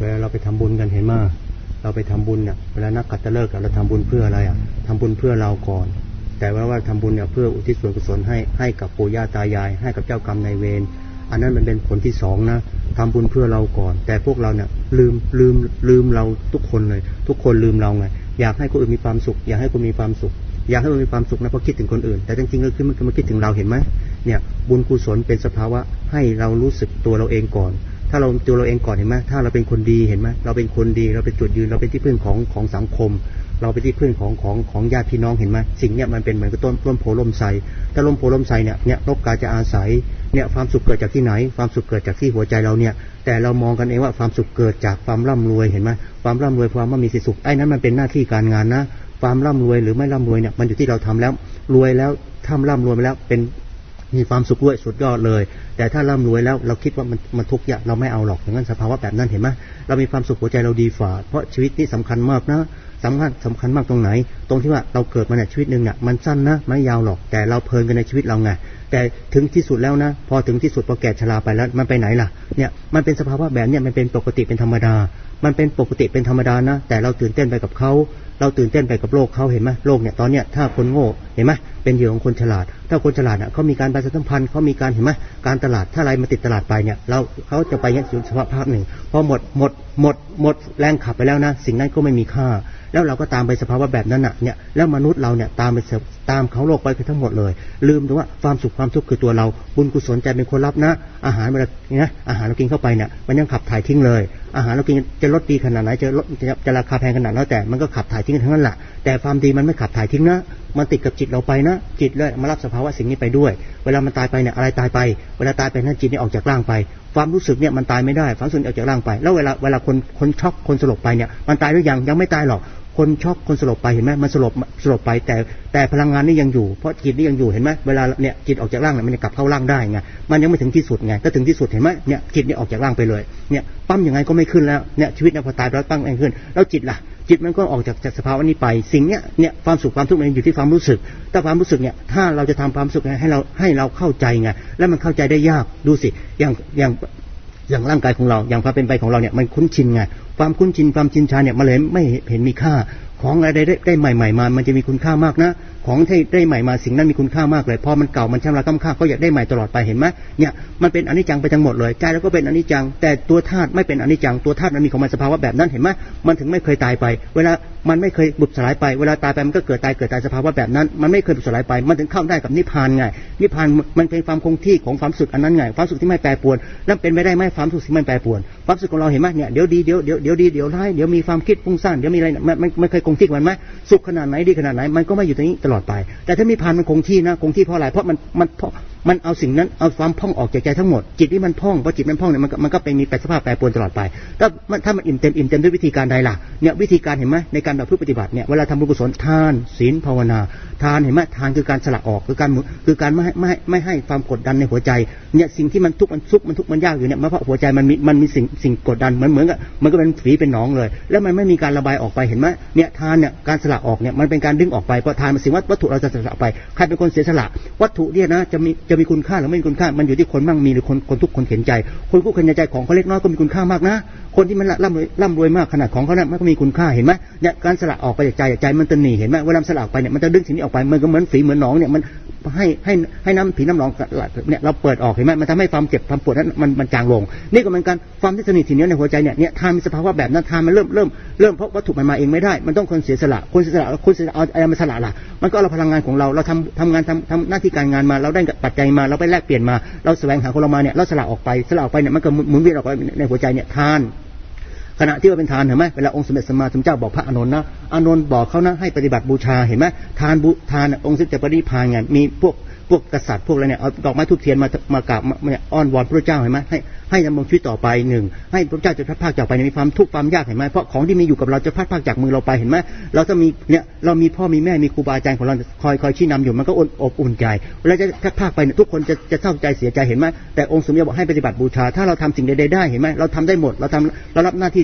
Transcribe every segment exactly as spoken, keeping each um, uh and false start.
เวลาเราไปทำบุญกันเห็นมั้ยเราไปทำบุญเนี่ยเวลานักขัตฤกษ์เราทำบุญเพื่ออะไรอ่ะทำบุญเพื่อเราก่อนแต่ว่าว่าทำบุญเนี่ยเพื่ออุทิศส่วนกุศลให้ให้กับปู่ย่าตายายให้กับเจ้ากรรมนายเวรอันนั้นมันเป็นผลที่สองนะทำบุญเพื่อเราก่อนแต่พวกเราเนี่ยลืมลืมลืมเราทุกคนเลยทุกคนลืมเราไงอยากให้คนอื่นมีความสุขอยากให้คนมีความสุขอยากให้คนมีความสุขนะเพราะคิดถึงคนอื่นแต่จริงๆก็คือมันมาคิดถึงเราเห็นไหมเนี่ยบุญกุศลเป็นสภาวะให้เรารู้สึกตัวเราเองก่อนถ้าเราตัวเราเองก่อนเห็นไหมถ้าเราเป็นคนดีเห็นไหมเราเป็นคนดีเราเป็นจุดยืนเราเป็นที่พึ่งของของสังคมเราเป็นที่พึ่งของของของญาติพี่น้องเห็นไหมสิ่งเนี้ยมันเป็นเหมือนกับต้นต้นโพล่มไทรถ้าล่มโพล่มไทรเนี่ยเนี่ยนกกาจะอาศัยเนี่ยความสุขเกิดจากที่ไหนความสุขเกิดจากที่หัวใจเราเนี่ยแต่เรามองกันเองว่าความสุขเกิดจากความร่ำรวยเห็นไหมความร่ำรวยความว่ามีสุขไอ้นั้นมันเป็นหน้าที่การงานนะความร่ำรวยหรือไม่ร่ำรวยเนี่ยมันอยู่ที่เราทำแล้วรวยแล้วทำร่ำรวยไปแล้วเป็นมีความสุขด้วยสุดยอดเลยแต่ถ้าร่ำรวยแล้วเราคิดว่ามันมันทุกข์ยากเราไม่เอาหรอกอย่างนั้นสภาวะแบบนั้นเห็นไหมเรามีความสุขหัวใจเราดีฝ่าเพราะชีวิตนี่สำคัญมากนะสำคัญสำคัญมากตรงไหนตรงที่ว่าเราเกิดมาเนี่ยชีวิตนึงเนี่ยมันสั้นนะไม่ยาวหรอกแต่เราเพลินกันในชีวิตเราไงแต่ถึงที่สุดแล้วนะพอถึงที่สุดพอแก่ชราไปแล้วมันไปไหนล่ะเนี่ยมันเป็นสภาวะแบบเนี่ยมันเป็นปกติเป็นธรรมดามันเป็นปกติเป็นธรรมดานะแต่เราตื่นเต้นไปกับเขาเราตื่นเต้นไปกับโลกเขาเห็นไหมโลกเนี่ยตอนเนี้ยถ้าคนโง่เห็นไหมเป็นเหยื่อของคนฉลาดถ้าคนฉลาดอ่ะเขามีการประชาสัมพันธ์เขามีการเห็นไหมการตลาดถ้าอะไรมาติดตลาดไปเนี่ยเราเขาจะไปยังสภาพภาพหนึ่งพอหมดหมดหมดหมดแรงขับไปแล้วนะสิ่งนั้นก็ไม่มีค่าแล้วเราก็ตามไปสภาวะแบบนั้นน่ะเนี่ยแล้วมนุษย์เราเนี่ยตามไปตามเขาโลกไปทั้งหมดเลยลืมถึงว่าความสุขความทุกข์คือตัวเราบุญกุศลใจเป็นคนรับนะอาหารเวลาเนี่ยอาหารเรากินเข้าไปเนี่ยมันยังขับถ่ายทิ้งเลยอาหารเรากินจะรสดีขนาดไหนจะรสจะราคาแพงขนาดแล้วแต่มันก็ขับถ่ายทิ้งทั้งนั้นแหละแต่ความดีมันไม่ขับถ่ายทิ้งนะมันติดกับจิตเราไปนะจิตเลยมารับสภาวะสิ่งนี้ไปด้วยเวลามันตายไปเนี่ยอะไรตายไปเวลาตายไปนั่นจิตนี่ออกจากร่างไปความรู้สึกเนี่ยมันตายไม่ได้ความรู้สึกออกจากร่างไปแล้วเวลาเวลาคนคนช็อกคนสลบไปเนี่ยมันตายหรือยังยังไม่ตายหรอกคนช็อกคนสลบไปเห็นไหมมันสลบสลบไปแต่แต่พลังงานนี่ยังอยู่เพราะจิตนี่ยังอยู่เห็นไหมเวลาเนี่ยจิตออกจากร่างเนี่ยมันจะกลับเข้าร่างได้ไงมันยังไม่ถึงที่สุดไงถ้าถึงที่สุดเห็นไหมเนี่ยจิตนี่ออกจากร่างไปเลยเนี่ยปั๊มยังไงก็ไม่ขึ้นแล้วเนี่ยชีวิตเนี่ยพอตายแล้วตั้งไม่ขึ้นแล้วจิตล่ะจิตมันก็ออกจากจากสภาวะนี้ไปสิ่งเนี้ยเนี่ยความสุขความทุกข์มันอยู่ที่ความรู้สึกแต่ความรู้สึกเนี่ยถ้าเราจะทำความสุขให้เราให้เราเข้าใจไงแล้วมันเข้าใจได้ยากดูสิอย่างอย่างอย่างร่างกายของเราอย่างความเป็นไปของเราเนี่ยมันคุ้นชินไงความคุ้นชินความชินชาเนี่ยมันเลยไม่เห็นมีค่าของอะไรได้ได้ใหม่ๆมามันจะมีคุณค่ามากนะของที่ได้ใหม่มาสิ่งนั้นมีคุณค่ามากเลยพอมันเก่ามันชำระค่ำค่าก็อยากได้ใหม่ตลอดไปเห็นไหมเนี่ยมันเป็นอนิจจังไปทั้งหมดเลยใจแล้วก็เป็นอนิจจังแต่ตัวธาตุไม่เป็นอนิจจังตัวธาตุมันมีของมันสภาวะแบบนั้นเห็นไหมมันถึงไม่เคยตายไปเวลามันไม่เคยบุบสลายไปเวลาตายไปมันก็เกิดตายเกิดตายสภาวะแบบนั้นมันไม่เคยบุบสลายไปมันถึงเข้าได้กับนิพพานไงนิพพานมันเป็นความคงที่ของความสุขอันนั้นไงความสุขที่ไม่แปรปรวนแล้วเป็นไปได้ไหมความสุขที่ไม่แปรปรวนความสุขของเราเห็นไหมเนี่ยเดี๋ยวดีเดี๋ยวเดี๋ยวเดี๋ยวดีเดี๋ยวร้ายเดี๋ยวมีความคิดฟุ้งซ่านเดี๋ยวมีอะไรมันมันไม่เคยคงที่มันไหมสุขขนาดไหนดีขนาดไหนมันก็ไม่อยู่ตรงนี้ตลอดไปแต่ถ้านิพพานมันคงที่นะคงที่เพราะอะไรเพราะมันมันมันเอาสิ่งนั้นเอาความพ่องออกจากใจทั้งหมดจิตที่มันพ่องเพราะจิตมันพ่องเนี่ยมันมันก็เป็นมีแปรสภาพแปรปรวนตลอดไปถ้าถ้ามันอิ่มเต็มอิ่มเต็มด้วยวิธีการใดล่ะเนี่ยวิธีการเห็นไหมในการแบบปฏิบัติเนี่ยเวลาทำบุญกุศลทานศีลภาวนาทานเห็นไหมทานคือการสละออกคือการคือการไม่ให้ไม่ให้ไม่ให้ความกดดันในหัวใจเนี่ยสิ่งที่มันทุกข์มันทุกข์มันทุกข์มันยากอยู่เนี่ยเพราะหัวใจมันมีมันมีสิ่งสิ่งกดดันเหมือนเหมือนกับมันก็เป็นฝีเป็นหนองเลยแล้วมันไม่มีการระบายออกไปเห็นไหมเนี่ยทานเนี่ยการสละออกเนี่ยมันเป็นการดึงออกไปเพราะทานมันสิ่งวัตถุเราจะสละไปใครเป็นคนเสียสละวัตถุเนี่ยนะจะมีจะมีคุณค่าหรือไม่มีคุณค่ามันอยู่ที่คนมั่งมีหรือคนคนทุกคนเข็นใจคนทุกคนเข็นใจของเขาเล็กน้อยก็มีคุณค่ามากนะคนที่มันร่ำรวยร่ำรวยมากขนาดของเขาเนี่ยมันก็มีคุณค่าเห็นไหมเนี่ยการสละออกไปจากใจใจมันจะหนีเห็นไหมเวลาสละออกไปเนี่ยมันจะดึงสิ่งนี้ออกไปมันก็เหมือนฝีเหมือนหนองเนี่ยมันให้ให้ให้น้ำผีน้ำหนองเนี่ยเราเปิดออกเห็นไหมมันทำให้ความเจ็บความปวดนั้นมันมันจางลงนี่ก็เหมือนกันความที่สนิททีนี้ในหัวใจเนี่ยเนี่ยทานมีสภาวะแบบนั้นทานมันเริ่มเริ่มเริ่มเพราะวัตถุมันมาเองไม่ได้มันต้องคนเสียสละคนเสียสละคนเสียเอาอะไรมาสละล่ะมันก็เอาพลังงานของเราเราทำทำงานทำทำหน้าที่การงานมาเราได้ปัจจัยมาเราไปแลกเปลี่ยนมาเราแสวงหาของเรามาเนี่ยเราสละออกไปสละออกไปเนี่ยมันก็หมุนเวียนออกไปในหัวใจเนี่ยทานขณะที่ว่าเป็นทานเห็นไหมเวลาองค์สมเด็จสัมมาสัมพุทธเจ้าบอกพระอานนท์นะอานนท์บอกเขานะให้ปฏิบัติบูชาเห็นไหมทานบูทานองค์สมเด็จปรินิพพานไงมีพวกพวกกษัตริย์พวกอะไรเนี่ยเอาดอกไม้ทูบเทียนมามากราบเนี่ยอ้อนวอนพระเจ้าเห็นไหมให้ให้ดำรงชีวิตต่อไปหนึ่งให้พระเจ้าจะพัดพากจากไปมีความทุกข์ความยากเห็นไหมเพราะของที่มีอยู่กับเราจะพัดพากจากมือเราไปเห็นไหมเราจะมีเนี่ยเรามีพ่อมีแม่มีครูบาอาจารย์ของเราคอยคอยชี้นำอยู่มันก็อบอุ่นใจเวลาจะพัดพากไปทุกคนจะจะเศร้าใจเสียใจเห็นไหมแต่องค์สมเด็จบอกให้ปฏิบัติบูชาถ้าเราทำสิ่งใดๆได้เห็นไหมเราทำได้หมดเราทำเรารับหน้าที่แท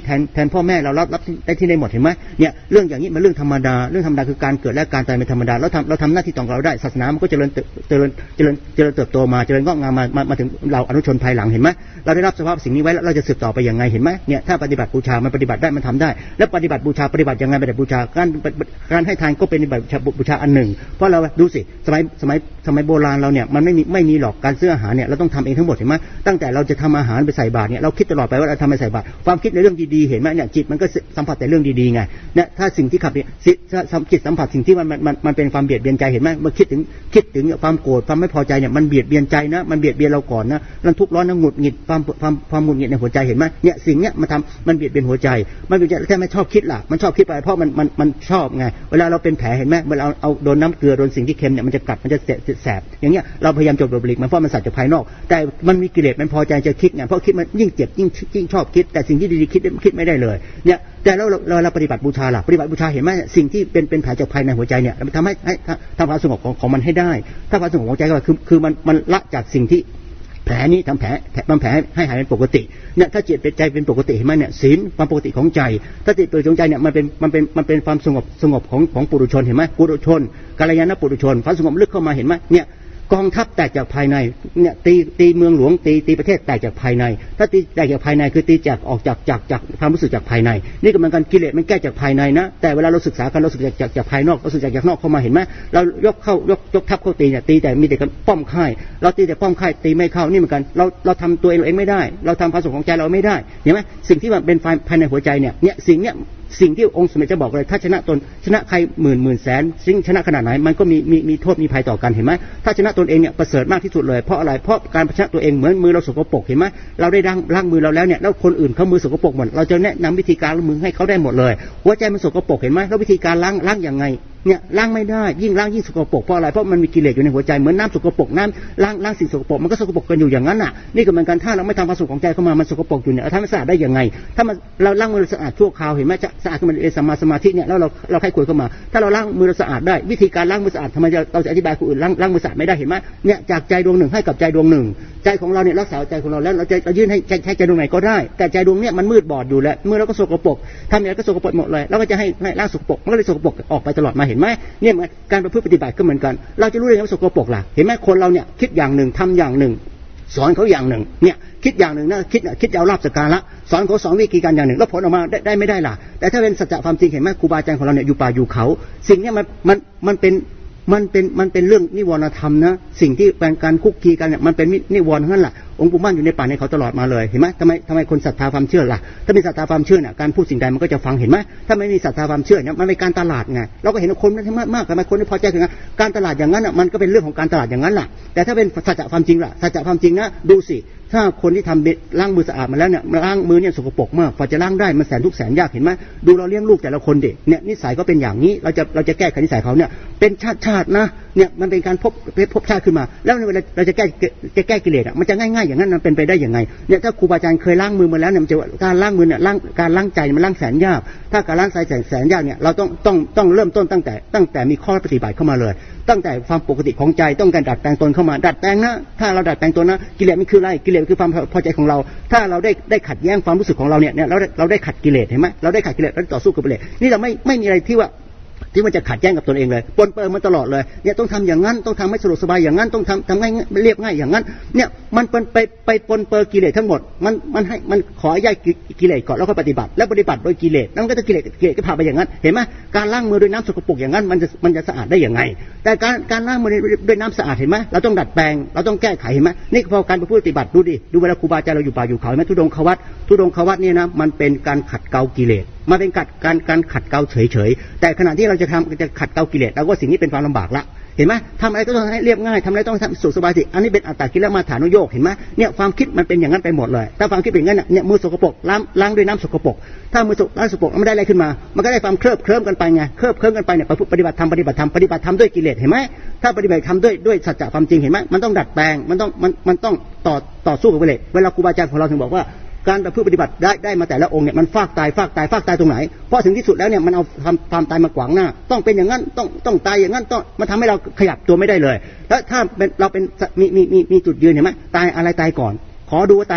แทนแทนพ่อแม่เรารับรับได้ที่ได้หมดเห็นไหมเนี่ยเรื่องอย่างนี้มันเรื่องธรรมดาเรื่องธรรมดาคือการเกิดและการตายเป็นธรรมดาเราทำเราทำหน้าที่ของเราได้ศาสนามันก็เจริญเจริญเจริญเจริญเติบโตมาเจริญงอกงามมามามาถึงเราอนุชนภายหลังเห็นไหมเราได้รับสภาพสิ่งนี้ไว้แล้วเราจะสืบต่อไปยังไงเห็นไหมเนี่ยถ้าปฏิบัติบูชามันปฏิบัติได้มันทำได้แล้วปฏิบัติบูชาปฏิบัติยังไงปฏิบัติบูชาการการให้ทานก็เป็นปฏิบัติบูชาอันหนึ่งเพราะเราดูสิสมัยสมัยสมัยโบราณเราเนี่ยมันไม่มีไม่มีหรอกการซื้ออาหารเนี่ยเราต้องทำเองทั้งหมดเห็นไหมตั้งแต่เราจะทำอาหารไปใส่บาตรเนี่ยเราคิดตลอดไปว่าเราทำไปใส่บาตรความคิดในเรื่องดีๆเห็นไหมเนี่ยจิตมันก็สัมผัสแต่เรื่องดีๆไงเนี่ยถ้าสิ่งที่ขับเนี่ยจิตสัมผัสสิ่งที่มันมันมันเป็นความเบียดเบียนใจเห็นไหมเมื่อคิดถึงคิดถึงความโกรธความไม่พอใจเนี่ยมันเบียดเบียนใจนะมันเบียดเบียนเราก่อนนะมันทุกข์ร้อนนะหงุดหงิดความความความหงุดหงิดในหัวใจเห็นไหมเนี่ยสิ่งเนี้ยมันทำมันเบียดเบียนหัวใจมันเบียดเบียนแค่ไม่ชอบคิดล่ะมันชอบคิดไปเพราะมันมันมันชอบไงเวลาเราเป็นแผลเห็นไหมเวลาเอาโดนน้ำเกลือโดนสิ่งที่เค็มเนี่ยมันจะกัดมันจะแสบอย่างเงี้ยเราพยายามจบหลีกมันเพราะมันสัตว์จากภายนอกแต่มันมีกิเลสมันพอใจจะคิดไงเพราะคิดมันยิ่งเจ็บยิ่งยิ่งชอบคิดแต่สิ่งที่ดีๆคิดคิดไม่ได้เลยเนี่ยแต่แล้วเราเราปฏิบัติบูชาล่ะปฏิบัติบูชาเห็นไหมสิ่งที่เป็นเป็นแผลจากภายในหัวใจเนี่ยมันทำให้ให้ทำความสงบของของมันให้ได้ถ้าความสงบของหัวใจก็คือคือมันมันละจากสิ่งที่แผลนี้ทำแผลทำแผลให้หายเป็นปกติเนี่ยถ้าจิตเป็นใจเป็นปกติเห็นไหมเนี่ยศีลความปกติของใจถ้าจิตเป็นใจเนี่ยมันเป็นมันเป็นมันเป็นความสงบสงบของของปุถุชนเห็นไหมปุถุชนกัลยาณปุถุชนความสงบลึกเข้ามาเห็นไหมเนี่ยกองทัพแตกจากภายในเนี่ยตีตีเมืองหลวงตีตีประเทศแตกจากภายในถ้าตีแตกจากภายในคือตีจากออกจากจากจากความรู้สึกจากภายในนี่ก็เหมือนกันกิเลสมันแก้จากภายในนะแต่เวลาเราศึกษากันเราศึกษาจากจากภายนอกเราศึกษาจากนอกเข้ามาเห็นไหมเรายกเข้ายกยกทัพเข้าตีเนี่ยตีแต่มีแต่กันป้อมค่ายเราตีแต่ป้อมค่ายตีไม่เข้านี่เหมือนกันเราเราทำตัวเองไม่ได้เราทำความสุขของใจเราไม่ได้เห็นไหมสิ่งที่มันเป็นภายในหัวใจเนี่ยเนี่ยสิ่งเนี้ยสิ่งที่องค์สมเด็จจะบอกเลยถ้าชนะตนชนะใครหมื่นหมื่นแสนสิ่งชนะขนาดไหนมันก็มีมีมีโทษมีภัยต่อกันเห็นไหมถ้าชนะตนเองเนี่ยประเสริฐมากที่สุดเลยเพราะอะไรเพราะการชนะตัวเองเหมือนมือเราสกปรกเห็นไหมเราได้ล้างล้างมือเราแล้วเนี่ยแล้วคนอื่นเขามือสกปรกหมดเราจะแนะนำวิธีการล้างมือให้เขาได้หมดเลยหัวใจมันสกปรกเห็นไหมแล้ววิธีการล้างล้างอย่างไงเนี่ยล้างไม่ได้ยิ่งล้างยิ่งสกปรกเพราะอะไรเพราะมันมีกิเลสอยู่ในหัวใจเหมือนน้ำสกปรกน้ำล้างล้างสิ่งสกปรกมันก็สกปรกกันอยู่อย่างนั้นน่ะนี่ก็เหมือนกันถ้าเราไม่ทำความสุขของใจเข้ามามันสกปรกอยู่เนี่ยทำให้สะอาดได้ยังไงถ้ามันเราล้างมือสะอาดชั่วคราวเห็นไหมจะสะอาดขึ้นมาในสมาสมาธิเนี่ยแล้วเราเราให้คุยเข้ามาถ้าเราล้างมือสะอาดได้วิธีการล้างมือสะอาดทำไมเราจะอธิบายคนอื่นล้างล้างมือสะอาดไม่ได้เห็นไหมเนี่ยจากใจดวงหนึ่งให้กับใจดวงหนึ่งใจของเราเนี่ยรักษาใจของเราแล้วเราจะเรายื่นให้ใช้ใจดวงไหนก็ได้แต่ใจดวงเนี่ยมันมืดบอดอยู่แล้วมือเราก็สกปรกทำอะไรก็สกปรกหมดเลยแล้วก็จะให้ล้างสกปรกมันก็เลยสกปรกออกไปตลอดมาเห็นไหมเนี่ยการประพฤติปฏิบัติก็เหมือนกันเราจะรู้ได้ไงว่าสกปรกล่ะเห็นไหมคนเราเนี่ยคิดอย่างหนึ่งทำอย่างหนึ่งสอนเขาอย่างหนึ่งเนี่ยคิดอย่างหนึ่งนะคิดคิดเอาลาภสักการะสอนเขาสอนวิธีการอย่างหนึ่งแล้วผลออกมาได้ได้ไม่ได้ล่ะแต่ถ้าเป็นสัจจะความจริงเห็นไหมครูบาอาจารย์ของเราเนี่ยอยู่ป่าอยู่เขาสิ่งนี้มันมันมันเป็นมันเป็นมันเป็นเรื่องนิวรณธรรมนะสิ่งที่เป็นการคุกคีกันเนี่ยมันเป็นนิวรณ์ทั้งนั้นแหละองค์ปู่มั่นอยู่ในป่าในเขาตลอดมาเลยเห็นไหมทำไมทำไมคนศรัทธาความเชื่อล่ะถ้ามีศรัทธาความเชื่อเนี่ยการพูดสิ่งใดมันก็จะฟังเห็นไหมถ้าไม่มีศรัทธาความเชื่อเนี่ยมันเป็นการตลาดไงเราก็เห็นคนมันมากมากทำไมคนไม่พอใจถึงการตลาดอย่างนั้นอ่ะมันก็เป็นเรื่องของการตลาดอย่างนั้นแหละแต่ถ้าเป็นสัจจะความจริงล่ะสัจจะความจริงนะดูสิถ้าคนที่ทำล้างมือสะอาดมาแล้วเนี่ยล้างมือเนี่ยสกปรกมากพอจะล้างได้มันแสนทุกแสนยากเห็นไหมดูเราเลี้ยงลูกแต่ละคนเด็กเนี่ยนิสัยก็เป็นอย่างนี้เราจะเราจะแก้ไขนิสัยเขาเนี่ยเป็นชาติชาตินะเนี่ยมันเป็นการพบพบชาติขึ้นมาแล้วเวลาเราจะแก้จะแก้กิเลสอ่ะมันจะง่ายๆอย่างนั้นมันเป็นไปได้ยังไงเนี่ยถ้าครูบาอาจารย์เคยล้างมือมาแล้วเนี่ยมันจะการล้างมือเนี่ยล้างการล้างใจมันล้างแสนยากถ้าการล้างใจแสนแสนยากเนี่ยเราต้องต้องต้องเริ่มต้นตั้งแต่ตั้งแต่มีข้อปฏิบัติเข้ามาเลยตั้งแต่ความปกติของใจต้องการดัดแปลงตนเข้ามาดัดแปลงนะถ้าเราดัดแปลงตนนะกิเลสมันคืออะไรกิเลสคือความพอใจของเราถ้าเราได้ได้ขัดแย้งความรู้สึกของเราเนี่ยเราเราได้ขัดกิเลสเห็นไหมเราได้ขัดกิเลสเราต่อสู้กับกิเลสนี่เราไม่ไม่มีอะไรที่ว่าที่มันจะขัดแย้งกับตนเองเลยปนเปื้อนมันตลอดเลยเนี่ยต้องทำอย่างนั้นต้องทำให้สะดวกสบายอย่างนั้นต้องทำทำง่ายเรียบง่ายอย่างนั้นเนี่ยมันเป็นไปไปปนเปื้อนกิเลสทั้งหมดมันมันให้มันขอย้ายกิเลสก่อนแล้วก็ปฏิบัติแล้วปฏิบัติโดยกิเลสแล้วก็จะกิเลสกิเลสก็พาไปอย่างนั้นเห็นไหมการล้างมือด้วยน้ำสกปรกอย่างนั้นมันจะมันจะสะอาดได้อย่างไงแต่การการล้างมือด้วยน้ำสะอาดเห็นไหมเราต้องดัดแปลงเราต้องแก้ไขเห็นไหมนี่พอการปฏิบัติดูดิดูเวลาครูบาอาจารย์เราอยู่ป่าอยู่เขาเห็นไหมทุดงควัตทุดงควัตเนี่ยนะมันเป็นการขัดเกลากิเลสมาเป็นการการการขัดเกลาเฉยๆแต่ขณะที่เราจะทำจะขัดเกลากิเลสเราก็สิ่งนี้เป็นความลำบากละเห็นไหมทำอะไรก็ต้องให้เรียบง่ายทำอะไรต้องทำสุขสบายสิอันนี้เป็นอัตตกิลมัฏฐานุโยคเห็นไหมเนี่ยความคิดมันเป็นอย่างนั้นไปหมดเลยถ้าความคิดเป็นอย่างนั้นเนี่ยมือสกปรกล้างล้างด้วยน้ำสกปรกถ้ามือสกล้างสกปรกไม่ได้อะไรขึ้นมามันก็ได้ความเคลิบเคลิ้มกันไปไงเคลิบเคลิ้มกันไปเนี่ยปฏิบัติธรรมปฏิบัติธรรมปฏิบัติธรรมด้วยกิเลสเห็นไหมถ้าปฏิบัติธรรมด้วยด้วยสัจจะความจริงเห็นไหมมันต้องดัดแปลงมันต้องมันมันต้องต่อต่อสู้กับกิเลสเวลาครูบาอาจารย์ของเราถึงบอกว่าการประพฤติปฏิบัติได้ได้มาแต่ละองค์เนี่ยมันฟากตายฟากตายฟากตายตรงไหนเพราะถึงที่สุดแล้วเนี่ยมันเอาความความตายมาขวางหน้าต้องเป็นอย่างนั้นต้องต้องตายอย่างนั้นต้องมันทำให้เราขยับตัวไม่ได้เลยแล้วถ้าเป็นเราเป็นมีมีมีมีจุดยืนเห็นไหมตายอะไรตายก่อนขอดูว่าตายก่อน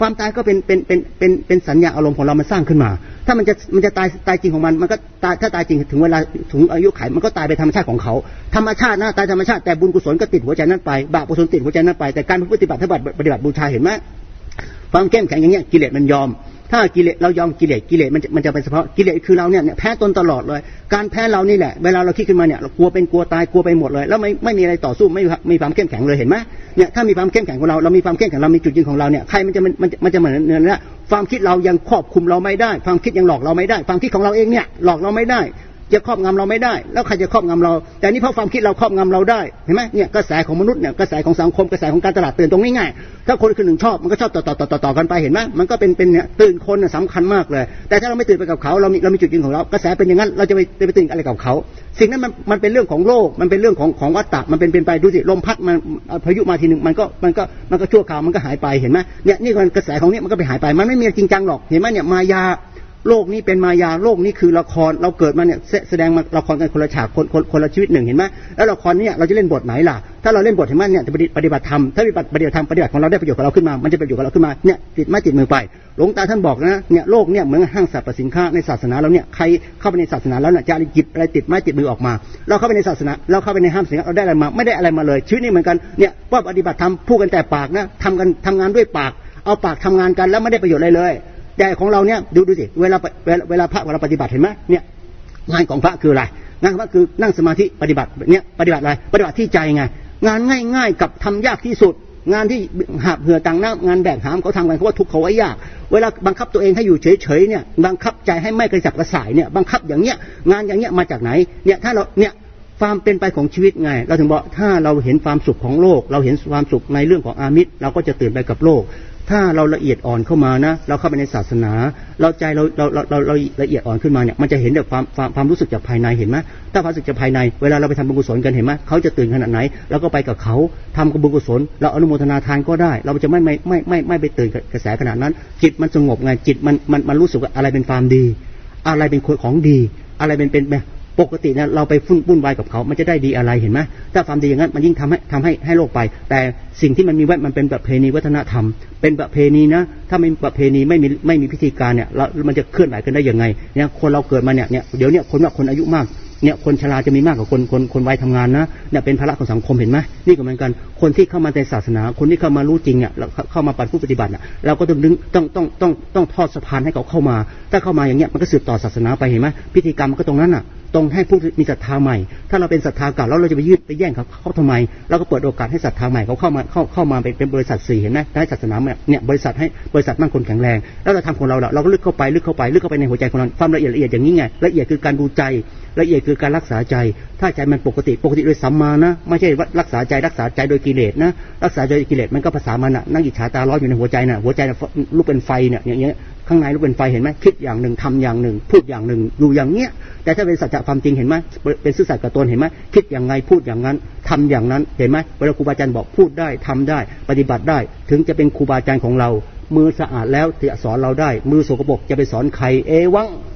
ความตายก็เป็นเป็นเป็นเป็นเป็นสัญญาอารมณ์ของเรามันสร้างขึ้นมาถ้ามันจะมันจะตายตายจริงของมันมันก็ตายถ้าตายจริงถึงเวลาถึงอายุไขมันก็ตายไปธรรมชาติของเขาธรรมชาตินะตายธรรมชาติแต่บุญกุศลก็ติดหัวใจนั้นไปบาปกุศลติดหัวใจนั้นไปแต่การปฏิบัติถ้าปฏิบัติบูชาเห็นไหมความเข้มแข็งอย่างเงี้ยกิเลสมันยอมถ้ากิเลสเรายอมกิเลสกิเลสมันมันจะเป็นเฉพาะกิเลสคือเราเนี่ยแพ้ตนตลอดเลยการแพ้เรานี่แหละเวลาเราคิดขึ้นมาเนี่ยเรากลัวเป็นกลัวตายกลัวไปหมดเลยแล้วไม่ไม่มีอะไรต่อสู้ไม่มีความเข้มแข็งเลยเห็นไหมเนี่ยถ้ามีความเข้มแข็งของเราเรามีความเข้มแข็งเรามีจุดยืนของเราเนี่ยใครมันจะมันมันจะเหมือนเนื้อความคิดเรายังควบคุมเราไม่ได้ความคิดยังหลอกเราไม่ได้ความคิดของเราเองเนี่ยหลอกเราไม่ได้จะครอบงำเราไม่ได้แล้วใครจะครอบงำเราแต่นี่เพราะความคิดเราครอบงำเราได้เห็นไหมเนี่ยกระแสของมนุษย์เนี่ยกระแสของสังคมกระแสของการตลาดตื่นตรงนี้ง่ายถ้าคนคนหนึ่งชอบมันก็ชอบต่อต่อต่อต่อกันไปเห็นไหมมันก็เป็นเป็นเนี่ยตื่นคนสำคัญมากเลยแต่ถ้าเราไม่ตื่นไปกับเขาเรามีเรามีจุดยืนของเรากระแสเป็นอย่างนั้นเราจะไปจะไปตื่นอะไรกับเขาสิ่งนั้นมันมันเป็นเรื่องของโลกมันเป็นเรื่องของของวัฏฏะมันเป็นเป็นไปดูสิลมพัดมันพายุมาทีนึงมันก็มันก็มันก็ชั่วคราวมันก็หายไปเห็นไหมเนี่ยนี่มันกระแสของนี้มันก็ไปหายไปมันไม่มีจริงจังหรอกเห็นไหมเนี่ยมายาโลกนี้เป็นมายาโลกนี้คือละครเราเกิดมาเนี่ยแสดงมาละครกันคนละฉากคนคนคนละชีวิตหนึ่งเห็นไหมแล้วละครเนี่ยเราจะเล่นบทไหนล่ะถ้าเราเล่นบทเห็นไหมเนี่ยจะปฏิบัติธรรมถ้าปฏิบัติปฏิบัติธรรมปฏิบัติของเราได้ประโยชน์กับเราขึ้นมามันจะประโยชน์กับเราขึ้นมาเนี่ยติดไม้ติดมือไปหลวงตาท่านบอกนะเนี่ยโลกเนี่ยเหมือนห้างสรรพสินค้าในศาสนาเราเนี่ยใครเข้าไปในศาสนาแล้วเนี่ยจะหยิบอะไรติดไม้ติดมือออกมาเราเข้าไปในศาสนาเราเข้าไปในห้างสินค้าเราได้อะไรมาไม่ได้อะไรมาเลยชีวิตนี้เหมือนกันเนี่ยว่าปฏิบัติธรรมพูดกันแต่ปากนะทำกันทำงานด้วยปากเอาปากทำงานกันแล้วไม่ได้ประโยชน์อะไรเลยแต่ของเราเนี่ยดูดูสิเวลาเวลาเวลาพระเวลาปฏิบัติเห็นไหมเนี่ยงานของพระคืออะไรงานของพระคือนั่งสมาธิปฏิบัติเนี่ยปฏิบัติอะไรปฏิบัติที่ใจไงงานง่ายๆกับทำยากที่สุดงานที่หาบเหือต่างน้ำงานแบกหามเขาทำกันเพราะว่าทุกข์เขาไว้ยากเวลาบังคับตัวเองให้อยู่เฉยๆเนี่ยบังคับใจให้ไม่กระสับกระส่ายเนี่ยบังคับอย่างเงี้ยงานอย่างเงี้ยมาจากไหนเนี่ยถ้าเราเนี่ยความเป็นไปของชีวิตไงเราถึงบอกถ้าเราเห็นความสุขของโลกเราเห็นความสุขในเรื่องของอามิตรเราก็จะตื่นไปกับโลกถ้าเราละเอียดอ่อนเข้ามานะเราเข้าไปในศาสนาเราใจเราเราเราเราเราละเอียดอ่อนขึ้นมาเนี่ยมันจะเห็นแบบความความความรู้สึกจากภายในเห็นไหมถ้าความรู้สึกจากภายในเวลาเราไปทำบุญกุศลกันเห็นไหมเขาจะตื่นขนาดไหนแล้วก็ไปกับเขาทำบุญกุศลเราอนุโมทนาทานก็ได้เราจะไม่ไม่ไม่ไม่ไม่ไปตื่นกระแสขนาดนั้นจิตมันสงบไงจิตมันมันมันรู้สึกว่าอะไรเป็นความดีอะไรเป็นของดีอะไรเป็นเป็นปกติเนี่ยเราไปฟุ้งวุ่นวายกับเขามันจะได้ดีอะไรเห็นไหมถ้าความดีอย่างนั้นมันยิ่งทำให้ทำให้ให้โลกไปแต่สิ่งที่มันมีไว้มันเป็นประเพณีวัฒนธรรมเป็นประเพณีนะถ้าไม่ประเพณีไม่มีไม่มีพิธีการเนี่ยเรามันจะเคลื่อนไหวกันได้ยังไงเนี่ยคนเราเกิดมาเนี่ยเนี่ยเดี๋ยวเนี่ยคนว่าคนอายุมากเนี่ยคนชราจะมีมากกว่าคนคนคนวัยทำงานนะเนี่ยเป็นภาระของสังคมเห็นไหมนี่ก็เหมือนกันคนที่เข้ามาในศาสนาคนที่เข้ามารู้จริงเนี่ยเข้ามาปฏิบัติเนี่ยเราก็ต้องดึงต้องต้องต้องต้องทอดสะพานให้เขาเข้ามาถ้าเข้ามาอย่างเงี้ยมันก็สืบต่อศาสนาไปเห็นไหมพิธีกรรมมันก็ตรงนั้นอ่ะตรงให้ผู้มีศรัทธาใหม่ถ้าเราเป็นศรัทธาเก่าแล้วเราจะไปยืดไปแย่งเขาเขาทำไมเราก็เปิดโอกาสให้ศรัทธาใหม่เขาเข้ามาเข้าเข้ามาเป็นเป็นบริษัทสี่เห็นไหมได้ศาสนาเนี่ยบริษัทให้บริษัทมั่นคงแข็งแรงแล้วเราทำของเราเราก็ลึกเข้าไปลึกเข้าไปลึกเข้าไปในหัวใจของเราความละเอียดละเอียดอย่างนี้ไงละเอียดคือการดูใจละเอียดคือการรักษาใจถ้าใจมันปกติปกติโดยสัมมานะไม่ใช่รักษาใจรักษาใจโดยกิเลสนะรักษาใจโดยกิเลสมันก็ภาษามันน่ะนั่งอิจฉาตาร้อนอยู่ในหัวใจน่ะหัวใจน่ะลุกเป็นไฟเนี่ยอย่างเงี้ยข้างในลุกเป็นไฟเห็นไหมคิดอย่างหนึ่งทำอย่างหนึ่งพูดอย่างหนึ่งอยู่อย่างเงี้ยแต่ถ้าเป็นสัจจะความจริงเห็นไหมเป็นซื่อสัตย์กับตนเห็นไหมคิดอย่างไงพูดอย่างนั้นทำอย่างนั้นเห็นไหมเวลาครูบาอาจารย์บอกพูดได้ทำได้ปฏิบัติได้ถึงจะเป็นครูบาอาจารย์ของเรามือสะอาดแล้วจะสอนเราได้มือสกปรกจะไปสอนใครเอวัง